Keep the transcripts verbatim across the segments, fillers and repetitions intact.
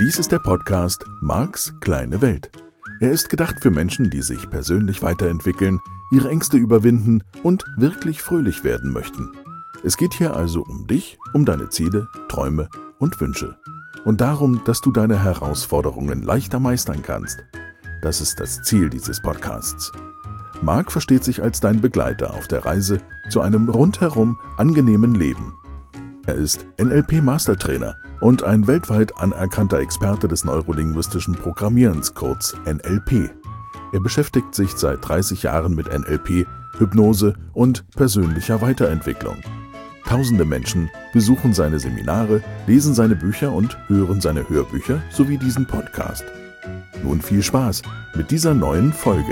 Dies ist der Podcast Marks kleine Welt. Er ist gedacht für Menschen, die sich persönlich weiterentwickeln, ihre Ängste überwinden und wirklich fröhlich werden möchten. Es geht hier also um dich, um deine Ziele, Träume und Wünsche. Und darum, dass du deine Herausforderungen leichter meistern kannst. Das ist das Ziel dieses Podcasts. Mark versteht sich als dein Begleiter auf der Reise zu einem rundherum angenehmen Leben. Er ist N L P-Mastertrainer und ein weltweit anerkannter Experte des neurolinguistischen Programmierens, kurz N L P. Er beschäftigt sich seit dreißig Jahren mit N L P, Hypnose und persönlicher Weiterentwicklung. Tausende Menschen besuchen seine Seminare, lesen seine Bücher und hören seine Hörbücher sowie diesen Podcast. Nun viel Spaß mit dieser neuen Folge.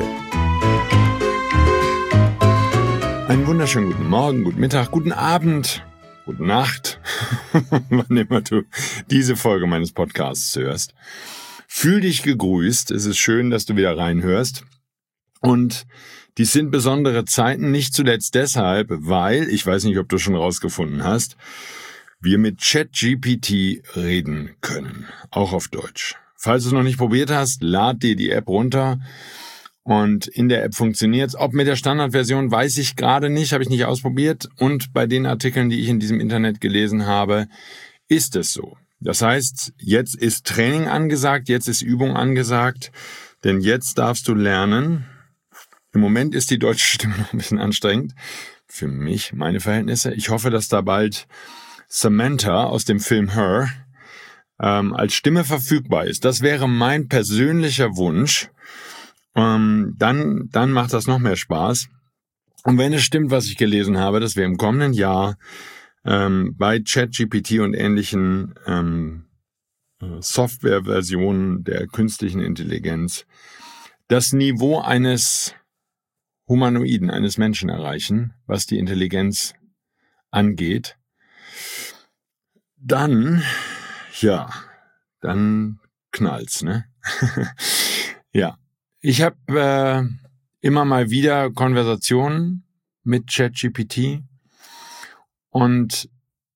Einen wunderschönen guten Morgen, guten Mittag, guten Abend, gute Nacht, wann immer du diese Folge meines Podcasts hörst. Fühl dich gegrüßt, es ist schön, dass du wieder reinhörst. Und dies sind besondere Zeiten, nicht zuletzt deshalb, weil, ich weiß nicht, ob du schon rausgefunden hast, wir mit ChatGPT reden können, auch auf Deutsch. Falls du es noch nicht probiert hast, lad dir die App runter. Und in der App funktioniert es. Ob mit der Standardversion, weiß ich gerade nicht, habe ich nicht ausprobiert. Und bei den Artikeln, die ich in diesem Internet gelesen habe, ist es so. Das heißt, jetzt ist Training angesagt, jetzt ist Übung angesagt, denn jetzt darfst du lernen. Im Moment ist die deutsche Stimme noch ein bisschen anstrengend. Für mich, meine Verhältnisse. Ich hoffe, dass da bald Samantha aus dem Film Her ähm, als Stimme verfügbar ist. Das wäre mein persönlicher Wunsch. Ähm, dann, dann macht das noch mehr Spaß. Und wenn es stimmt, was ich gelesen habe, dass wir im kommenden Jahr ähm, bei ChatGPT und ähnlichen ähm, Softwareversionen der künstlichen Intelligenz das Niveau eines Humanoiden, eines Menschen erreichen, was die Intelligenz angeht, dann, ja, dann knallt's, ne? Ja. Ich habe äh, immer mal wieder Konversationen mit ChatGPT und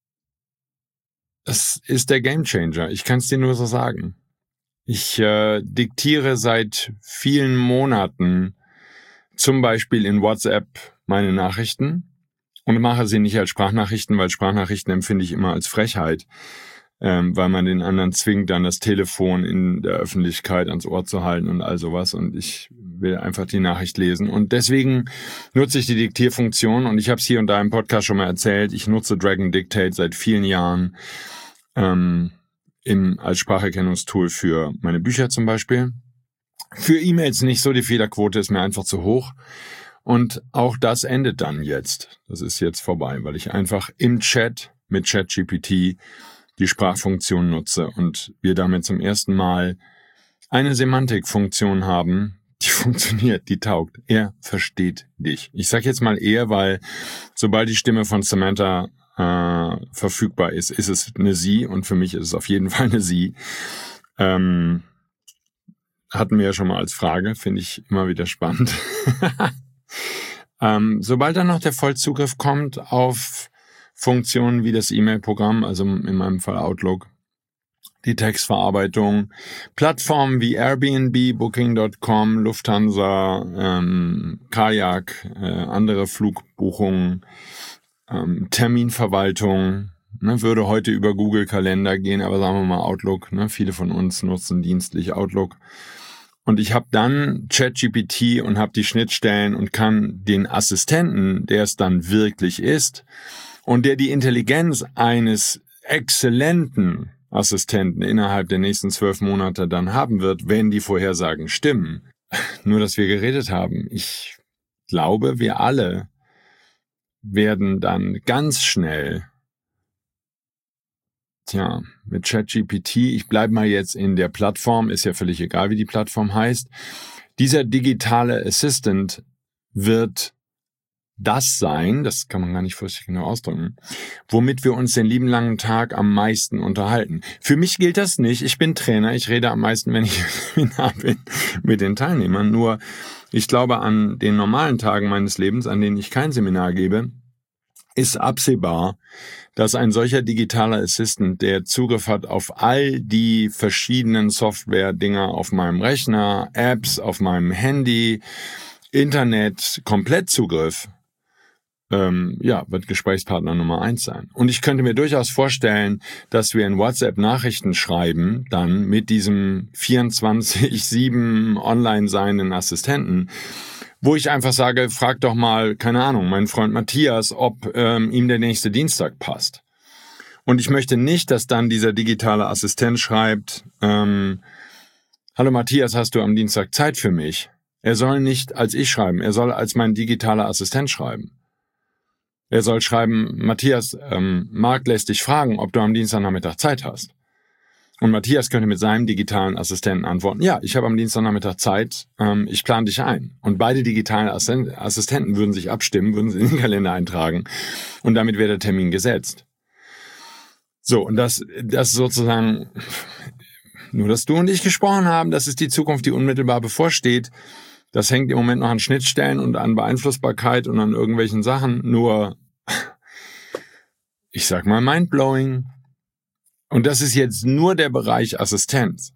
es ist der Gamechanger. Ich kann es dir nur so sagen. Ich äh, diktiere seit vielen Monaten zum Beispiel in WhatsApp meine Nachrichten und mache sie nicht als Sprachnachrichten, weil Sprachnachrichten empfinde ich immer als Frechheit. Ähm, weil man den anderen zwingt, dann das Telefon in der Öffentlichkeit ans Ohr zu halten und all sowas. Und ich will einfach die Nachricht lesen. Und deswegen nutze ich die Diktierfunktion. Und ich habe es hier und da im Podcast schon mal erzählt. Ich nutze Dragon Dictate seit vielen Jahren ähm, im, als Spracherkennungstool für meine Bücher zum Beispiel. Für E-Mails nicht so, die Fehlerquote ist mir einfach zu hoch. Und auch das endet dann jetzt. Das ist jetzt vorbei, weil ich einfach im Chat mit ChatGPT die Sprachfunktion nutze und wir damit zum ersten Mal eine Semantikfunktion haben, die funktioniert, die taugt. Er versteht dich. Ich sage jetzt mal er, weil sobald die Stimme von Samantha äh, verfügbar ist, ist es eine Sie und für mich ist es auf jeden Fall eine Sie. Ähm, hatten wir ja schon mal als Frage, finde ich immer wieder spannend. ähm, sobald dann noch der Vollzugriff kommt auf Funktionen wie das E-Mail-Programm, also in meinem Fall Outlook, die Textverarbeitung, Plattformen wie Airbnb, Booking Punkt com, Lufthansa, ähm, Kajak, äh, andere Flugbuchungen, ähm, Terminverwaltung, ne, würde heute über Google Kalender gehen, aber sagen wir mal Outlook, ne, viele von uns nutzen dienstlich Outlook. Und ich habe dann ChatGPT und habe die Schnittstellen und kann den Assistenten, der es dann wirklich ist, und der die Intelligenz eines exzellenten Assistenten innerhalb der nächsten zwölf Monate dann haben wird, wenn die Vorhersagen stimmen. Nur, dass wir geredet haben. Ich glaube, wir alle werden dann ganz schnell, tja, mit ChatGPT, ich bleibe mal jetzt in der Plattform, ist ja völlig egal, wie die Plattform heißt, dieser digitale Assistant wird das sein, das kann man gar nicht vorsichtig genau ausdrücken, womit wir uns den lieben langen Tag am meisten unterhalten. Für mich gilt das nicht. Ich bin Trainer, ich rede am meisten, wenn ich im Seminar bin, mit den Teilnehmern. Nur, ich glaube, an den normalen Tagen meines Lebens, an denen ich kein Seminar gebe, ist absehbar, dass ein solcher digitaler Assistant, der Zugriff hat auf all die verschiedenen Software-Dinger auf meinem Rechner, Apps auf meinem Handy, Internet, Komplettzugriff, ähm, ja, wird Gesprächspartner Nummer eins sein. Und ich könnte mir durchaus vorstellen, dass wir in WhatsApp Nachrichten schreiben, dann mit diesem vierundzwanzig sieben online seienden Assistenten, wo ich einfach sage, frag doch mal, keine Ahnung, meinen Freund Matthias, ob ähm, ihm der nächste Dienstag passt. Und ich möchte nicht, dass dann dieser digitale Assistent schreibt, ähm, hallo Matthias, hast du am Dienstag Zeit für mich? Er soll nicht als ich schreiben, er soll als mein digitaler Assistent schreiben. Er soll schreiben, Matthias, ähm, Marc lässt dich fragen, ob du am Dienstagnachmittag Zeit hast. Und Matthias könnte mit seinem digitalen Assistenten antworten, ja, ich habe am Dienstagnachmittag Zeit, ähm, ich plane dich ein. Und beide digitalen Assistenten würden sich abstimmen, würden sie in den Kalender eintragen und damit wäre der Termin gesetzt. So, und das, das sozusagen, nur dass du und ich gesprochen haben, das ist die Zukunft, die unmittelbar bevorsteht. Das hängt im Moment noch an Schnittstellen und an Beeinflussbarkeit und an irgendwelchen Sachen, nur, ich sag mal, mindblowing. Und das ist jetzt nur der Bereich Assistenz.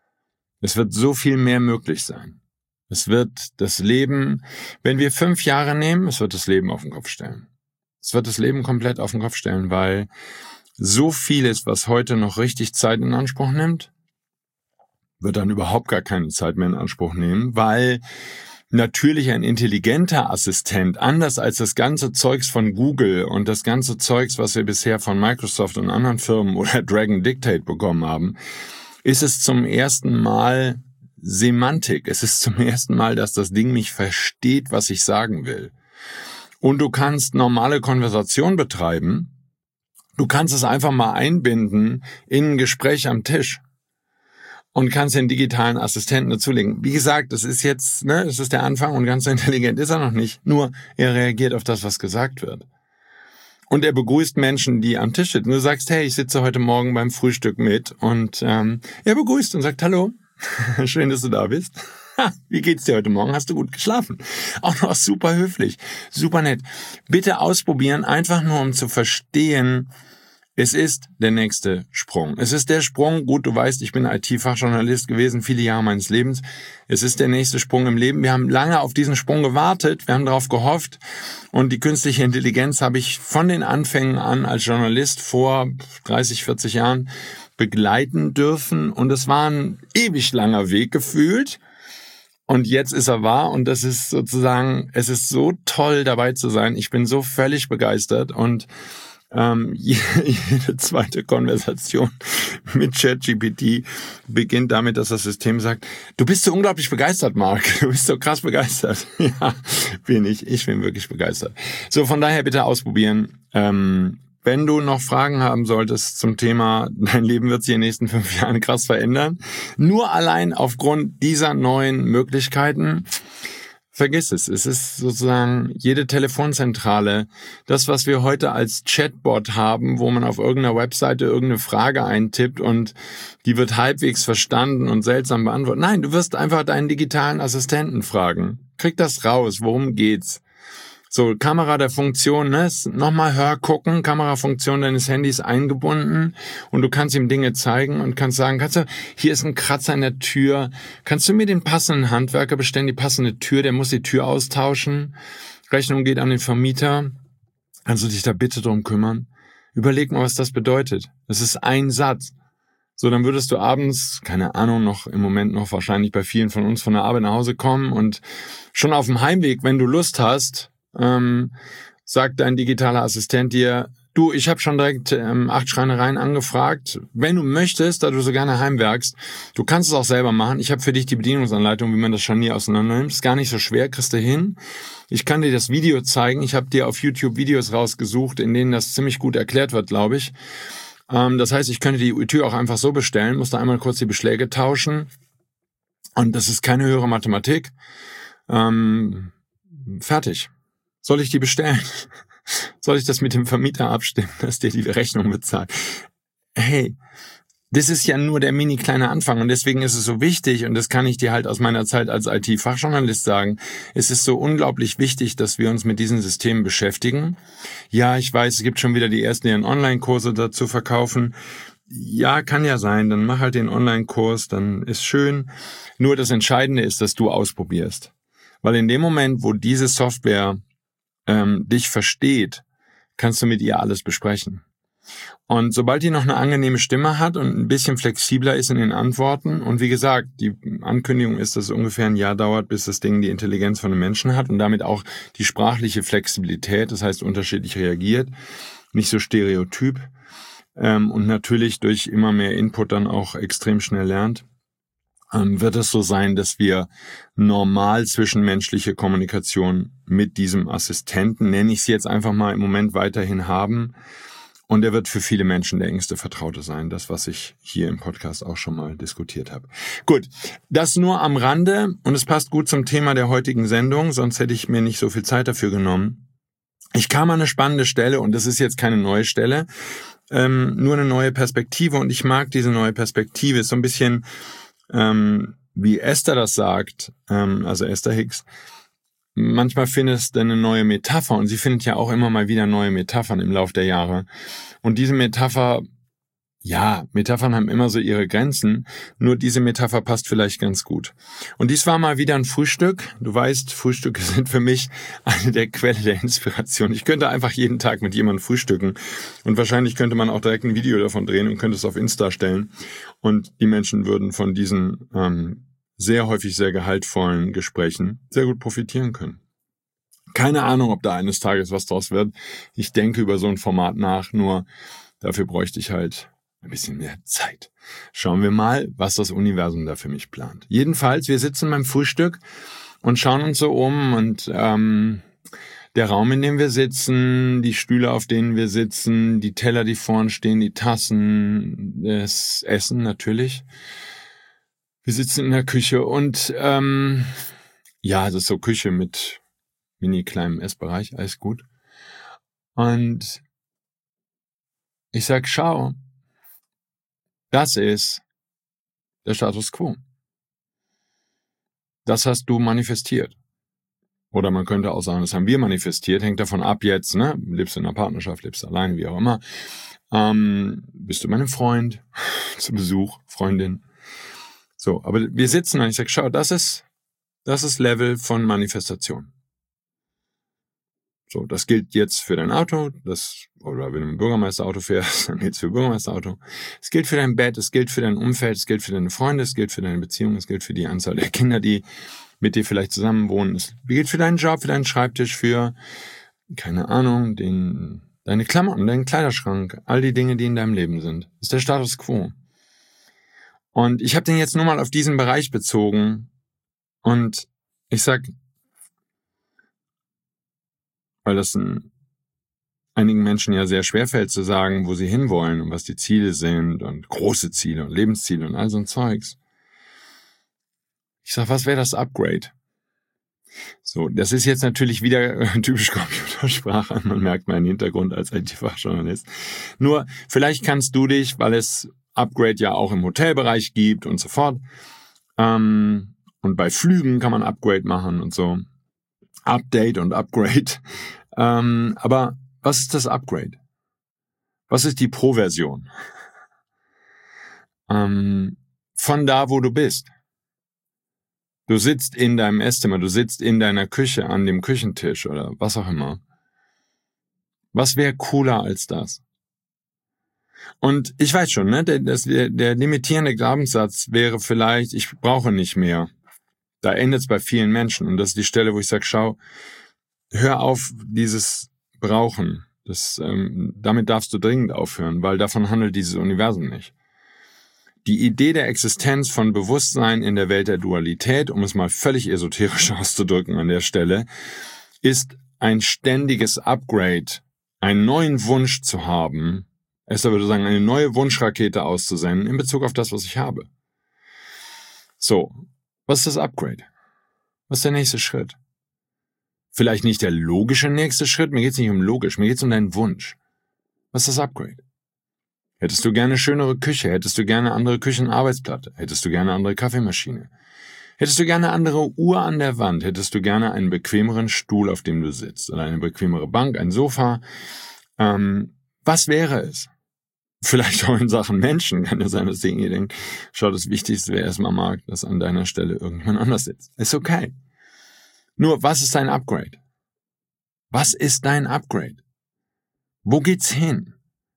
Es wird so viel mehr möglich sein. Es wird das Leben, wenn wir fünf Jahre nehmen, es wird das Leben auf den Kopf stellen. Es wird das Leben komplett auf den Kopf stellen, weil so vieles, was heute noch richtig Zeit in Anspruch nimmt, wird dann überhaupt gar keine Zeit mehr in Anspruch nehmen, weil natürlich ein intelligenter Assistent, anders als das ganze Zeugs von Google und das ganze Zeugs, was wir bisher von Microsoft und anderen Firmen oder Dragon Dictate bekommen haben, ist es zum ersten Mal Semantik. Es ist zum ersten Mal, dass das Ding mich versteht, was ich sagen will. Und du kannst normale Konversation betreiben. Du kannst es einfach mal einbinden in ein Gespräch am Tisch. Und kannst den digitalen Assistenten dazulegen. Wie gesagt, das ist jetzt, ne, das ist der Anfang und ganz so intelligent ist er noch nicht. Nur, er reagiert auf das, was gesagt wird. Und er begrüßt Menschen, die am Tisch sitzen. Du sagst, hey, ich sitze heute Morgen beim Frühstück mit. Und ähm, er begrüßt und sagt, hallo, schön, dass du da bist. Wie geht's dir heute Morgen? Hast du gut geschlafen? Auch noch super höflich, super nett. Bitte ausprobieren, einfach nur um zu verstehen, es ist der nächste Sprung. Es ist der Sprung, gut, du weißt, ich bin I T-Fachjournalist gewesen, viele Jahre meines Lebens. Es ist der nächste Sprung im Leben. Wir haben lange auf diesen Sprung gewartet, wir haben darauf gehofft. Und die künstliche Intelligenz habe ich von den Anfängen an als Journalist vor dreißig, vierzig Jahren begleiten dürfen. Und es war ein ewig langer Weg gefühlt. Und jetzt ist er wahr und das ist sozusagen, es ist so toll dabei zu sein. Ich bin so völlig begeistert und Ähm, jede zweite Konversation mit ChatGPT beginnt damit, dass das System sagt, du bist so unglaublich begeistert, Marc. Du bist so krass begeistert. Ja, bin ich. Ich bin wirklich begeistert. So, von daher bitte ausprobieren. Ähm, wenn du noch Fragen haben solltest zum Thema, dein Leben wird sich in den nächsten fünf Jahren krass verändern, nur allein aufgrund dieser neuen Möglichkeiten, vergiss es. Es ist sozusagen jede Telefonzentrale, das, was wir heute als Chatbot haben, wo man auf irgendeiner Webseite irgendeine Frage eintippt und die wird halbwegs verstanden und seltsam beantwortet. Nein, du wirst einfach deinen digitalen Assistenten fragen. Krieg das raus, worum geht's? So, Kamera der Funktion, ne? Nochmal hör gucken, Kamerafunktion deines Handys eingebunden und du kannst ihm Dinge zeigen und kannst sagen, kannst du, hier ist ein Kratzer in der Tür, kannst du mir den passenden Handwerker bestellen, die passende Tür, der muss die Tür austauschen, Rechnung geht an den Vermieter, kannst du dich da bitte drum kümmern? Überleg mal, was das bedeutet. Das ist ein Satz. So, dann würdest du abends, keine Ahnung, noch im Moment noch wahrscheinlich bei vielen von uns von der Arbeit nach Hause kommen und schon auf dem Heimweg, wenn du Lust hast, Ähm, sagt dein digitaler Assistent dir, du, ich habe schon direkt ähm, acht Schreinereien angefragt. Wenn du möchtest, da du so gerne heimwerkst, du kannst es auch selber machen. Ich habe für dich die Bedienungsanleitung, wie man das Scharnier auseinander nimmt. Ist gar nicht so schwer, kriegst du hin. Ich kann dir das Video zeigen. Ich habe dir auf YouTube Videos rausgesucht, in denen das ziemlich gut erklärt wird, glaube ich. Ähm, das heißt, ich könnte die Tür auch einfach so bestellen, musste einmal kurz die Beschläge tauschen. Und das ist keine höhere Mathematik. Ähm, fertig. Soll ich die bestellen? Soll ich das mit dem Vermieter abstimmen, dass der die Rechnung bezahlt? Hey, Das ist ja nur der mini kleine Anfang und deswegen ist es so wichtig, und das kann ich dir halt aus meiner Zeit als I T-Fachjournalist sagen, es ist so unglaublich wichtig, dass wir uns mit diesen Systemen beschäftigen. Ja, ich weiß, es gibt schon wieder die ersten, die einen Online-Kurse dazu verkaufen. Ja, kann ja sein, dann mach halt den Online-Kurs, dann ist schön. Nur das Entscheidende ist, dass du ausprobierst. Weil in dem Moment, wo diese Software ähm, dich versteht, kannst du mit ihr alles besprechen. Und sobald die noch eine angenehme Stimme hat und ein bisschen flexibler ist in den Antworten, und wie gesagt, die Ankündigung ist, dass es ungefähr ein Jahr dauert, bis das Ding die Intelligenz von einem Menschen hat und damit auch die sprachliche Flexibilität, das heißt unterschiedlich reagiert, nicht so stereotyp ähm, und natürlich durch immer mehr Input dann auch extrem schnell lernt, ähm, wird es so sein, dass wir normal zwischenmenschliche Kommunikation mit diesem Assistenten, nenne ich es jetzt einfach mal im Moment, weiterhin haben. Und er wird für viele Menschen der engste Vertraute sein, das, was ich hier im Podcast auch schon mal diskutiert habe. Gut, das nur am Rande, und es passt gut zum Thema der heutigen Sendung, sonst hätte ich mir nicht so viel Zeit dafür genommen. Ich kam an eine spannende Stelle, und das ist jetzt keine neue Stelle, ähm, nur eine neue Perspektive, und ich mag diese neue Perspektive. Ist so ein bisschen, ähm, wie Esther das sagt, ähm, also Esther Hicks, manchmal findest du eine neue Metapher, und sie findet ja auch immer mal wieder neue Metaphern im Lauf der Jahre. Und diese Metapher, ja, Metaphern haben immer so ihre Grenzen, nur diese Metapher passt vielleicht ganz gut. Und dies war mal wieder ein Frühstück. Du weißt, Frühstücke sind für mich eine der Quellen der Inspiration. Ich könnte einfach jeden Tag mit jemandem frühstücken, und wahrscheinlich könnte man auch direkt ein Video davon drehen und könnte es auf Insta stellen, und die Menschen würden von diesen ähm, sehr häufig sehr gehaltvollen Gesprächen sehr gut profitieren können. Keine Ahnung, ob da eines Tages was draus wird. Ich denke über so ein Format nach, nur dafür bräuchte ich halt ein bisschen mehr Zeit. Schauen wir mal, was das Universum da für mich plant. Jedenfalls, wir sitzen beim Frühstück und schauen uns so um, und ähm, der Raum, in dem wir sitzen, die Stühle, auf denen wir sitzen, die Teller, die vorn stehen, die Tassen, das Essen natürlich. Wir sitzen in der Küche, und ähm, ja, das ist so Küche mit mini kleinem Essbereich, alles gut. Und ich sag, schau, das ist der Status quo. Das hast du manifestiert. Oder man könnte auch sagen, das haben wir manifestiert, hängt davon ab jetzt, ne? Lebst du in einer Partnerschaft, lebst du alleine, wie auch immer. Ähm, bist du bei einem Freund zu Besuch, Freundin. So, aber wir sitzen und ich sage, schau, das ist, das ist Level von Manifestation. So, das gilt jetzt für dein Auto, das, oder wenn du mit dem Bürgermeisterauto fährst, dann gilt es für Bürgermeisterauto. Es gilt für dein Bett, es gilt für dein Umfeld, es gilt für deine Freunde, es gilt für deine Beziehung, es gilt für die Anzahl der Kinder, die mit dir vielleicht zusammen wohnen. Es gilt für deinen Job, für deinen Schreibtisch, für, keine Ahnung, den, deine Klamotten, deinen Kleiderschrank, all die Dinge, die in deinem Leben sind. Das ist der Status quo. Und ich habe den jetzt nur mal auf diesen Bereich bezogen, und ich sag, weil das ein, einigen Menschen ja sehr schwerfällt zu sagen, wo sie hinwollen und was die Ziele sind und große Ziele und Lebensziele und all so ein Zeugs. Ich sag, was wäre das Upgrade? So, das ist jetzt natürlich wieder äh, typisch Computersprache. Man merkt meinen Hintergrund als I T-Fachjournalist. Nur, vielleicht kannst du dich, weil es Upgrade ja auch im Hotelbereich gibt und so fort. Ähm, und bei Flügen kann man Upgrade machen und so. Update und Upgrade. Ähm, aber was ist das Upgrade? Was ist die Pro-Version? Ähm, von da, wo du bist. Du sitzt in deinem Esszimmer, du sitzt in deiner Küche an dem Küchentisch oder was auch immer. Was wäre cooler als das? Und ich weiß schon, ne, der, das, der, der limitierende Glaubenssatz wäre vielleicht, ich brauche nicht mehr. Da endet es bei vielen Menschen, und das ist die Stelle, wo ich sage, schau, hör auf dieses Brauchen. Das, ähm, damit darfst du dringend aufhören, weil davon handelt dieses Universum nicht. Die Idee der Existenz von Bewusstsein in der Welt der Dualität, um es mal völlig esoterisch auszudrücken an der Stelle, ist ein ständiges Upgrade, einen neuen Wunsch zu haben, Esther würde sagen, eine neue Wunschrakete auszusenden in Bezug auf das, was ich habe. So, was ist das Upgrade? Was ist der nächste Schritt? Vielleicht nicht der logische nächste Schritt, mir geht es nicht um logisch, mir geht es um deinen Wunsch. Was ist das Upgrade? Hättest du gerne schönere Küche? Hättest du gerne andere Küchenarbeitsplatte? Hättest du gerne andere Kaffeemaschine? Hättest du gerne andere Uhr an der Wand? Hättest du gerne einen bequemeren Stuhl, auf dem du sitzt? Oder eine bequemere Bank, ein Sofa? Ähm, was wäre es? Vielleicht auch in Sachen Menschen kann ja sein, dass ihr denkt, schau, das Wichtigste wäre erstmal, Marc, dass an deiner Stelle irgendjemand anders sitzt. Ist okay. Nur, was ist dein Upgrade? Was ist dein Upgrade? Wo geht's hin?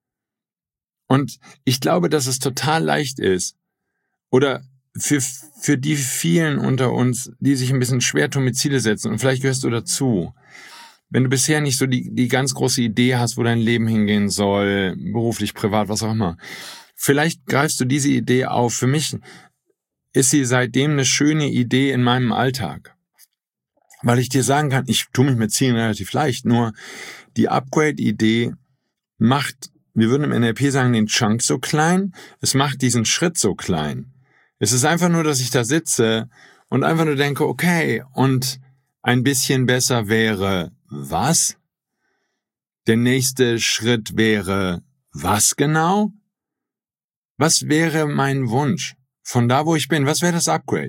Und ich glaube, dass es total leicht ist, oder für, für die vielen unter uns, die sich ein bisschen schwer tun mit Ziele setzen, und vielleicht gehörst du dazu, wenn du bisher nicht so die, die ganz große Idee hast, wo dein Leben hingehen soll, beruflich, privat, was auch immer, vielleicht greifst du diese Idee auf. Für mich ist sie seitdem eine schöne Idee in meinem Alltag. Weil ich dir sagen kann, ich tue mich mit Zielen relativ leicht, nur die Upgrade-Idee macht, wir würden im N L P sagen, den Chunk so klein, es macht diesen Schritt so klein. Es ist einfach nur, dass ich da sitze und einfach nur denke, okay, und ein bisschen besser wäre was? Der nächste Schritt wäre was genau? Was wäre mein Wunsch? Von da, wo ich bin, was wäre das Upgrade?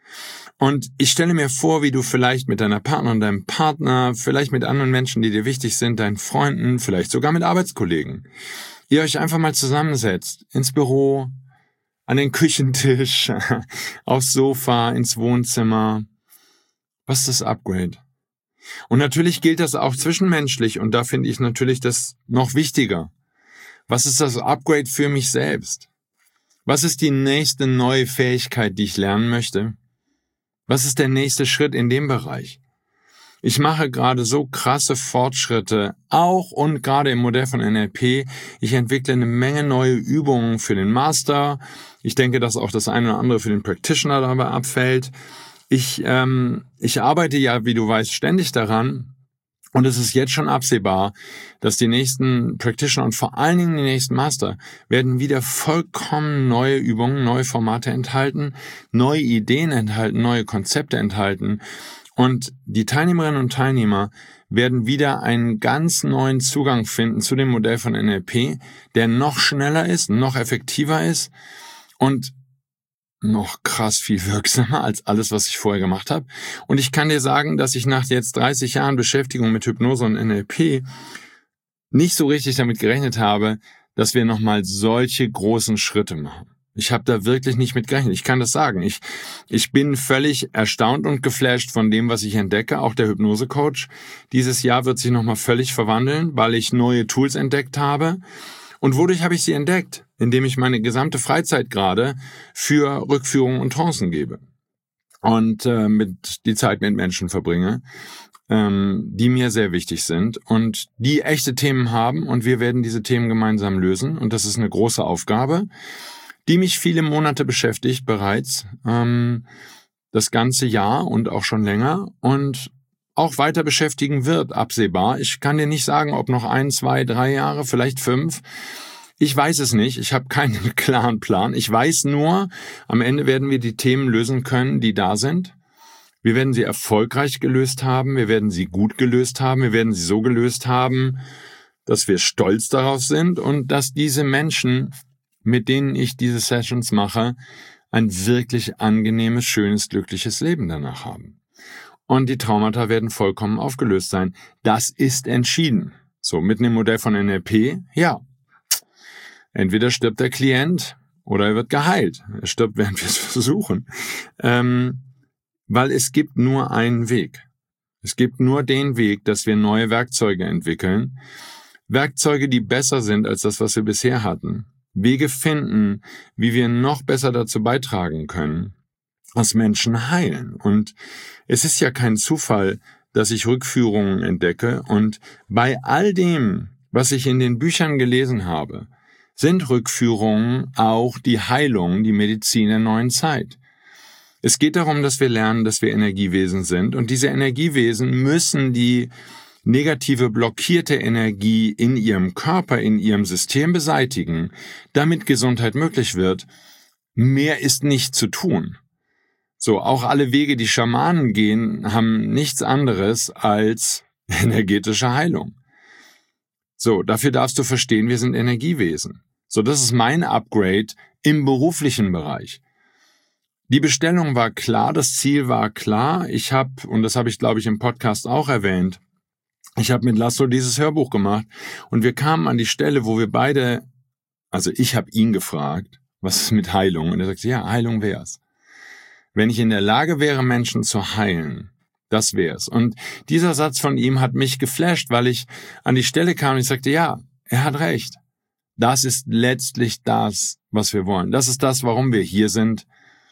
Und ich stelle mir vor, wie du vielleicht mit deiner Partnerin, deinem Partner, vielleicht mit anderen Menschen, die dir wichtig sind, deinen Freunden, vielleicht sogar mit Arbeitskollegen, ihr euch einfach mal zusammensetzt, ins Büro, an den Küchentisch, aufs Sofa, ins Wohnzimmer. Was ist das Upgrade? Und natürlich gilt das auch zwischenmenschlich, und da finde ich natürlich das noch wichtiger. Was ist das Upgrade für mich selbst? Was ist die nächste neue Fähigkeit, die ich lernen möchte? Was ist der nächste Schritt in dem Bereich? Ich mache gerade so krasse Fortschritte, auch und gerade im Modell von N L P. Ich entwickle eine Menge neue Übungen für den Master. Ich denke, dass auch das eine oder andere für den Practitioner dabei abfällt. Ich, ähm, ich arbeite ja, wie du weißt, ständig daran. Und es ist jetzt schon absehbar, dass die nächsten Practitioner und vor allen Dingen die nächsten Master werden wieder vollkommen neue Übungen, neue Formate enthalten, neue Ideen enthalten, neue Konzepte enthalten. Und die Teilnehmerinnen und Teilnehmer werden wieder einen ganz neuen Zugang finden zu dem Modell von N L P, der noch schneller ist, noch effektiver ist und noch krass viel wirksamer als alles, was ich vorher gemacht habe. Und ich kann dir sagen, dass ich nach jetzt dreißig Jahren Beschäftigung mit Hypnose und N L P nicht so richtig damit gerechnet habe, dass wir nochmal solche großen Schritte machen. Ich habe da wirklich nicht mit gerechnet. Ich kann das sagen. Ich, ich bin völlig erstaunt und geflasht von dem, was ich entdecke. Auch der Hypnose-Coach dieses Jahr wird sich nochmal völlig verwandeln, weil ich neue Tools entdeckt habe. Und wodurch habe ich sie entdeckt? Indem ich meine gesamte Freizeit gerade für Rückführungen und Trancen gebe. Und äh, mit die Zeit mit Menschen verbringe, ähm, die mir sehr wichtig sind und die echte Themen haben. Und wir werden diese Themen gemeinsam lösen. Und das ist eine große Aufgabe, die mich viele Monate beschäftigt bereits, ähm, das ganze Jahr und auch schon länger und auch weiter beschäftigen wird, absehbar. Ich kann dir nicht sagen, ob noch ein, zwei, drei Jahre, vielleicht fünf. Ich weiß es nicht. Ich habe keinen klaren Plan. Ich weiß nur, am Ende werden wir die Themen lösen können, die da sind. Wir werden sie erfolgreich gelöst haben. Wir werden sie gut gelöst haben. Wir werden sie so gelöst haben, dass wir stolz darauf sind und dass diese Menschen, mit denen ich diese Sessions mache, ein wirklich angenehmes, schönes, glückliches Leben danach haben. Und die Traumata werden vollkommen aufgelöst sein. Das ist entschieden. So, mit dem Modell von N L P, ja. Entweder stirbt der Klient oder er wird geheilt. Er stirbt, während wir es versuchen. Ähm, weil es gibt nur einen Weg. Es gibt nur den Weg, dass wir neue Werkzeuge entwickeln. Werkzeuge, die besser sind als das, was wir bisher hatten. Wege finden, wie wir noch besser dazu beitragen können, dass Menschen heilen. Und es ist ja kein Zufall, dass ich Rückführungen entdecke. Und bei all dem, was ich in den Büchern gelesen habe, sind Rückführungen auch die Heilung, die Medizin der neuen Zeit. Es geht darum, dass wir lernen, dass wir Energiewesen sind. Und diese Energiewesen müssen die negative, blockierte Energie in ihrem Körper, in ihrem System beseitigen, damit Gesundheit möglich wird. Mehr ist nicht zu tun. So, auch alle Wege, die Schamanen gehen, haben nichts anderes als energetische Heilung. So, dafür darfst du verstehen, wir sind Energiewesen. So, das ist mein Upgrade im beruflichen Bereich. Die Bestellung war klar, das Ziel war klar. Ich habe, und das habe ich, glaube ich, im Podcast auch erwähnt, ich habe mit Laszlo dieses Hörbuch gemacht und wir kamen an die Stelle, wo wir beide, also ich habe ihn gefragt, was ist mit Heilung? Und er sagte, ja, Heilung wär's. Wenn ich in der Lage wäre, Menschen zu heilen, das wär's. Und dieser Satz von ihm hat mich geflasht, weil ich an die Stelle kam und ich sagte, ja, er hat recht. Das ist letztlich das, was wir wollen. Das ist das, warum wir hier sind.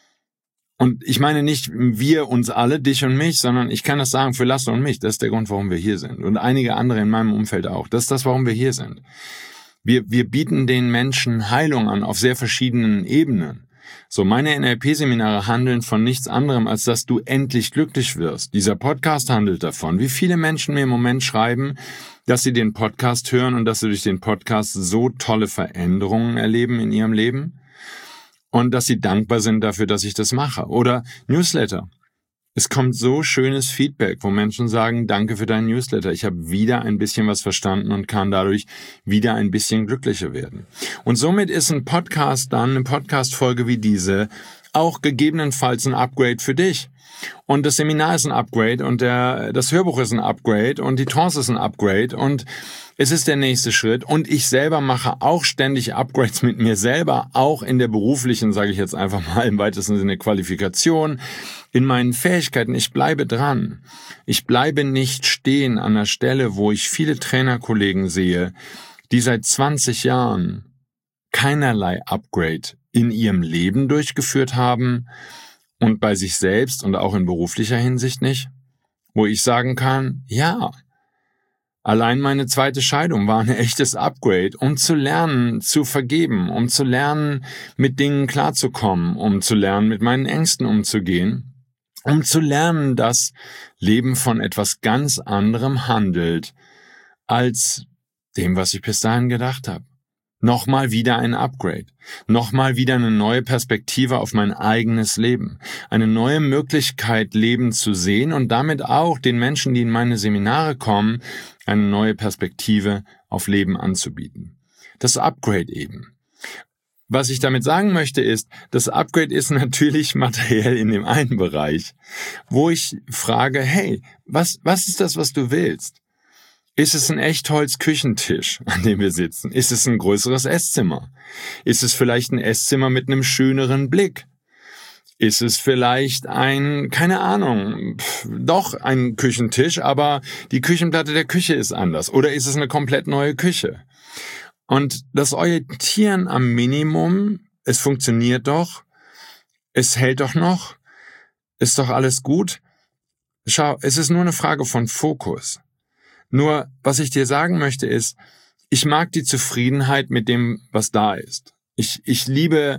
Und ich meine nicht wir uns alle, dich und mich, sondern ich kann das sagen für Laszlo und mich. Das ist der Grund, warum wir hier sind. Und einige andere in meinem Umfeld auch. Das ist das, warum wir hier sind. Wir, wir bieten den Menschen Heilung an auf sehr verschiedenen Ebenen. So, meine N L P-Seminare handeln von nichts anderem, als dass du endlich glücklich wirst. Dieser Podcast handelt davon. Wie viele Menschen mir im Moment schreiben, dass sie den Podcast hören und dass sie durch den Podcast so tolle Veränderungen erleben in ihrem Leben und dass sie dankbar sind dafür, dass ich das mache. Oder Newsletter. Es kommt so schönes Feedback, wo Menschen sagen, danke für deinen Newsletter. Ich habe wieder ein bisschen was verstanden und kann dadurch wieder ein bisschen glücklicher werden. Und somit ist ein Podcast dann, eine Podcast-Folge wie diese, auch gegebenenfalls ein Upgrade für dich. Und das Seminar ist ein Upgrade und der, das Hörbuch ist ein Upgrade und die Trance ist ein Upgrade und es ist der nächste Schritt. Und ich selber mache auch ständig Upgrades mit mir selber, auch in der beruflichen, sage ich jetzt einfach mal im weitesten Sinne, Qualifikation, in meinen Fähigkeiten. Ich bleibe dran. Ich bleibe nicht stehen an der Stelle, wo ich viele Trainerkollegen sehe, die seit zwanzig Jahren keinerlei Upgrade in ihrem Leben durchgeführt haben und bei sich selbst und auch in beruflicher Hinsicht nicht, wo ich sagen kann, ja, allein meine zweite Scheidung war ein echtes Upgrade, um zu lernen, zu vergeben, um zu lernen, mit Dingen klarzukommen, um zu lernen, mit meinen Ängsten umzugehen, um zu lernen, dass Leben von etwas ganz anderem handelt, als dem, was ich bis dahin gedacht habe. Nochmal wieder ein Upgrade. Nochmal wieder eine neue Perspektive auf mein eigenes Leben. Eine neue Möglichkeit, Leben zu sehen und damit auch den Menschen, die in meine Seminare kommen, eine neue Perspektive auf Leben anzubieten. Das Upgrade eben. Was ich damit sagen möchte ist, das Upgrade ist natürlich materiell in dem einen Bereich, wo ich frage, hey, was, was ist das, was du willst? Ist es ein Echtholz-Küchentisch, an dem wir sitzen? Ist es ein größeres Esszimmer? Ist es vielleicht ein Esszimmer mit einem schöneren Blick? Ist es vielleicht ein, keine Ahnung, pff, doch ein Küchentisch, aber die Küchenplatte der Küche ist anders? Oder ist es eine komplett neue Küche? Und das Orientieren am Minimum, es funktioniert doch, es hält doch noch, ist doch alles gut. Schau, es ist nur eine Frage von Fokus. Nur, was ich dir sagen möchte ist, ich mag die Zufriedenheit mit dem, was da ist. Ich, ich liebe,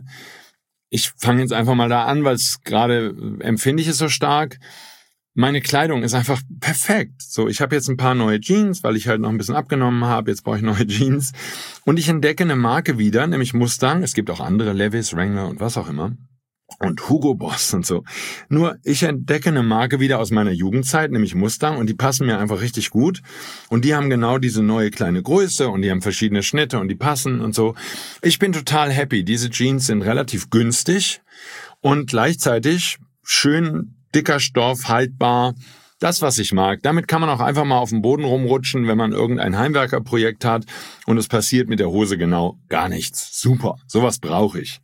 ich fange jetzt einfach mal da an, weil es gerade empfinde ich es so stark. Meine Kleidung ist einfach perfekt. So, ich habe jetzt ein paar neue Jeans, weil ich halt noch ein bisschen abgenommen habe. Jetzt brauche ich neue Jeans. Und ich entdecke eine Marke wieder, nämlich Mustang. Es gibt auch andere, Levi's, Wrangler und was auch immer. Und Hugo Boss und so. Nur ich entdecke eine Marke wieder aus meiner Jugendzeit, nämlich Mustang, und die passen mir einfach richtig gut. Und die haben genau diese neue kleine Größe und die haben verschiedene Schnitte und die passen und so. Ich bin total happy. Diese Jeans sind relativ günstig und gleichzeitig schön dicker Stoff, haltbar. Das, was ich mag. Damit kann man auch einfach mal auf dem Boden rumrutschen, wenn man irgendein Heimwerkerprojekt hat und es passiert mit der Hose genau gar nichts. Super, sowas brauche ich.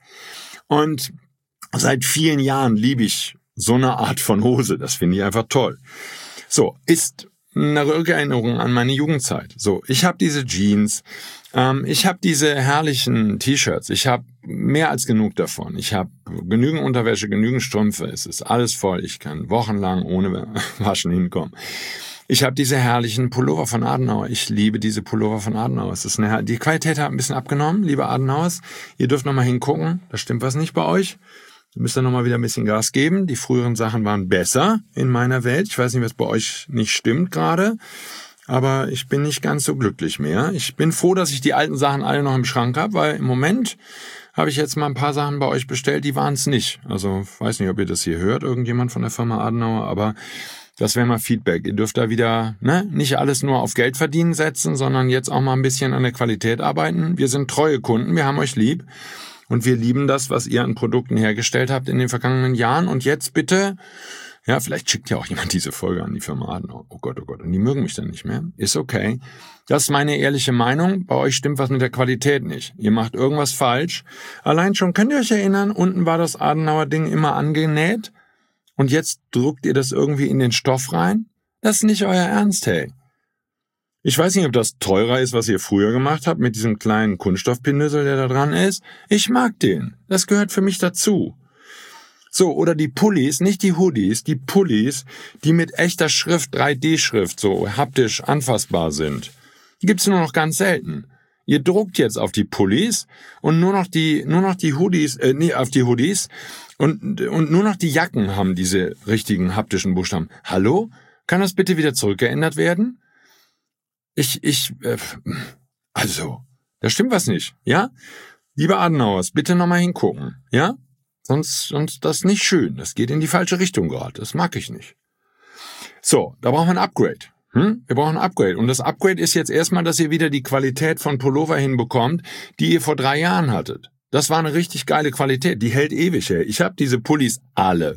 Und seit vielen Jahren liebe ich so eine Art von Hose. Das finde ich einfach toll. So, ist eine Rückerinnerung an meine Jugendzeit. So, ich habe diese Jeans, ähm, ich habe diese herrlichen T-Shirts, ich habe mehr als genug davon. Ich habe genügend Unterwäsche, genügend Strümpfe. Es ist alles voll. Ich kann wochenlang ohne Waschen hinkommen. Ich habe diese herrlichen Pullover von Adenauer. Ich liebe diese Pullover von Adenauer. Es ist eine, die Qualität hat ein bisschen abgenommen, liebe Adenauers. Ihr dürft noch mal hingucken. Da stimmt was nicht bei euch. Ihr müsst dann nochmal wieder ein bisschen Gas geben. Die früheren Sachen waren besser in meiner Welt. Ich weiß nicht, was bei euch nicht stimmt gerade, aber ich bin nicht ganz so glücklich mehr. Ich bin froh, dass ich die alten Sachen alle noch im Schrank habe, weil im Moment habe ich jetzt mal ein paar Sachen bei euch bestellt, die waren es nicht. Also ich weiß nicht, ob ihr das hier hört, irgendjemand von der Firma Adenauer, aber Das wäre mal Feedback. Ihr dürft da wieder ne, nicht alles nur auf Geld verdienen setzen, sondern jetzt auch mal ein bisschen an der Qualität arbeiten. Wir sind treue Kunden, wir haben euch lieb und wir lieben das, was ihr an Produkten hergestellt habt in den vergangenen Jahren. Und jetzt bitte, ja, vielleicht schickt ja auch jemand diese Folge an die Firma Adenauer. Oh Gott, oh Gott, und die mögen mich dann nicht mehr. Ist okay. Das ist meine ehrliche Meinung. Bei euch stimmt was mit der Qualität nicht. Ihr macht irgendwas falsch. Allein schon, könnt ihr euch erinnern, unten war das Adenauer Ding immer angenäht. Und jetzt druckt ihr das irgendwie in den Stoff rein? Das ist nicht euer Ernst, hey. Ich weiß nicht, ob das teurer ist, was ihr früher gemacht habt, mit diesem kleinen Kunststoffpinnüssel, der da dran ist. Ich mag den. Das gehört für mich dazu. So, oder die Pullis, nicht die Hoodies, die Pullis, die mit echter Schrift, drei D Schrift, so haptisch anfassbar sind. Die gibt's nur noch ganz selten. Ihr druckt jetzt auf die Pullis und nur noch die, nur noch die Hoodies, äh, nee, auf die Hoodies und, und nur noch die Jacken haben diese richtigen haptischen Buchstaben. Hallo? Kann das bitte wieder zurückgeändert werden? Ich, ich, äh, also, da stimmt was nicht, ja? Liebe Adenauers, bitte nochmal hingucken, ja? Sonst, sonst das ist nicht schön. Das geht in die falsche Richtung gerade. Das mag ich nicht. So, da brauchen wir ein Upgrade. Hm? Wir brauchen ein Upgrade. Und das Upgrade ist jetzt erstmal, dass ihr wieder die Qualität von Pullover hinbekommt, die ihr vor drei Jahren hattet. Das war eine richtig geile Qualität. Die hält ewig, ey. Ich habe diese Pullis alle.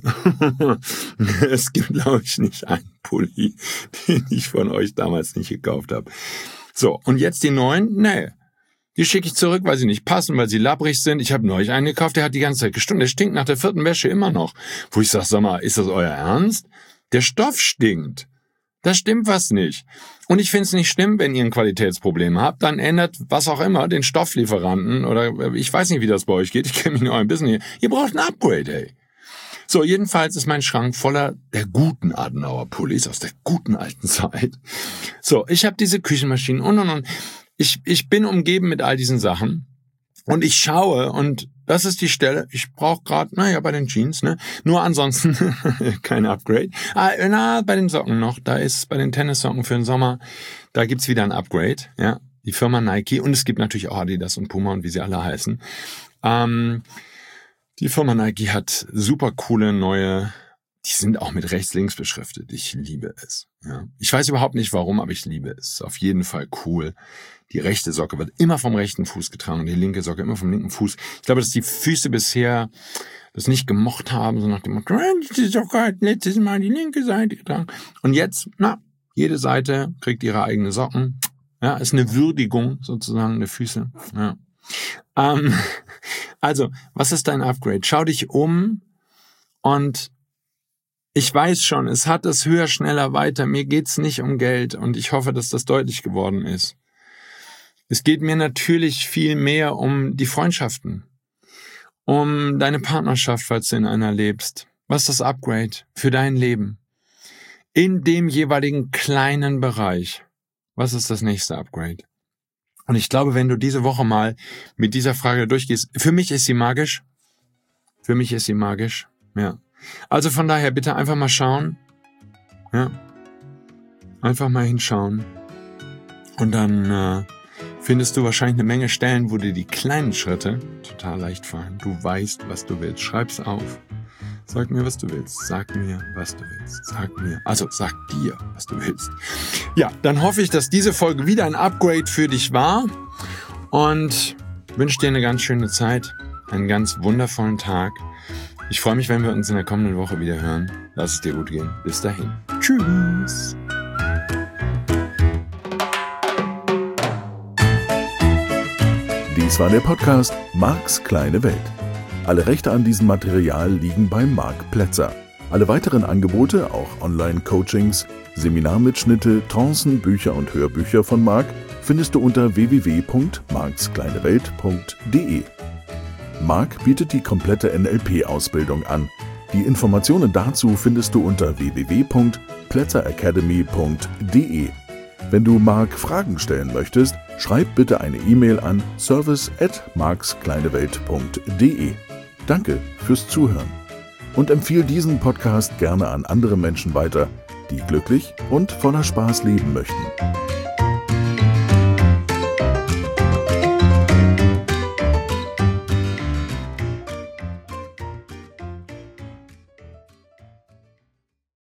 Es gibt, glaube ich, nicht einen Pulli, den ich von euch damals nicht gekauft habe. So, und jetzt die neuen? Nee. Die schicke ich zurück, weil sie nicht passen, weil sie labbrig sind. Ich habe neulich einen gekauft, der hat die ganze Zeit gestunken. Der stinkt nach der vierten Wäsche immer noch. Wo ich sage, sag mal, ist das euer Ernst? Der Stoff stinkt. Da stimmt was nicht. Und ich finde es nicht schlimm, wenn ihr ein Qualitätsproblem habt, dann ändert was auch immer den Stofflieferanten oder ich weiß nicht, wie das bei euch geht. Ich kenne mich nur ein bisschen hier. Ihr braucht ein Upgrade, ey. So, jedenfalls ist mein Schrank voller der guten Adenauer Pullis aus der guten alten Zeit. So, ich habe diese Küchenmaschinen und und und. Ich, ich bin umgeben mit all diesen Sachen und ich schaue und das ist die Stelle, ich brauche gerade, naja, bei den Jeans, ne, nur ansonsten kein Upgrade. Ah, na, bei den Socken noch, da ist bei den Tennissocken für den Sommer, da gibt's wieder ein Upgrade, ja, die Firma Nike und es gibt natürlich auch Adidas und Puma und wie sie alle heißen. Ähm, die Firma Nike hat super coole neue, die sind auch mit rechts-links beschriftet. Ich liebe es. Ja. Ich weiß überhaupt nicht warum, aber ich liebe es. Auf jeden Fall cool. Die rechte Socke wird immer vom rechten Fuß getragen, die linke Socke immer vom linken Fuß. Ich glaube, dass die Füße bisher das nicht gemocht haben, so nach dem Motto, die Socke hat letztes Mal die linke Seite getragen. Und jetzt, na, jede Seite kriegt ihre eigene Socken. Ja, ist eine Würdigung sozusagen der Füße. Ja. Ähm, also, was ist dein Upgrade? Schau dich um und ich weiß schon, es hat das höher, schneller, weiter. Mir geht's nicht um Geld und ich hoffe, dass das deutlich geworden ist. Es geht mir natürlich viel mehr um die Freundschaften, um deine Partnerschaft, falls du in einer lebst. Was ist das Upgrade für dein Leben? In dem jeweiligen kleinen Bereich. Was ist das nächste Upgrade? Und ich glaube, wenn du diese Woche mal mit dieser Frage durchgehst, für mich ist sie magisch. Für mich ist sie magisch, ja. Also von daher bitte einfach mal schauen. Ja. Einfach mal hinschauen. Und dann äh, findest du wahrscheinlich eine Menge Stellen, wo dir die kleinen Schritte total leicht fallen. Du weißt, was du willst. Schreib's auf. Sag mir, was du willst. Sag mir, was du willst. Sag mir, also sag dir, was du willst. Ja, dann hoffe ich, dass diese Folge wieder ein Upgrade für dich war. Und wünsche dir eine ganz schöne Zeit. Einen ganz wundervollen Tag. Ich freue mich, wenn wir uns in der kommenden Woche wieder hören. Lass es dir gut gehen. Bis dahin. Tschüss. Dies war der Podcast Marks kleine Welt. Alle Rechte an diesem Material liegen bei Marc Plätzer. Alle weiteren Angebote, auch Online-Coachings, Seminarmitschnitte, Trancen, Bücher und Hörbücher von Marc findest du unter w w w punkt marks kleine welt punkt d e. Marc bietet die komplette N L P-Ausbildung an. Die Informationen dazu findest du unter w w w punkt plätzer academy punkt d e. Wenn du Marc Fragen stellen möchtest, schreib bitte eine E-Mail an service at marks kleine welt punkt d e. Danke fürs Zuhören und empfehle diesen Podcast gerne an andere Menschen weiter, die glücklich und voller Spaß leben möchten.